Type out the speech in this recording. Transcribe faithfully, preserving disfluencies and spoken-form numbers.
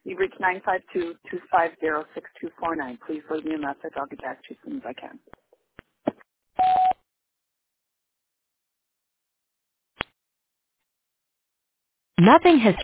You've reached nine five two, two five zero, six two four nine. Please leave me a message. I'll get back to you as soon as I can. Nothing has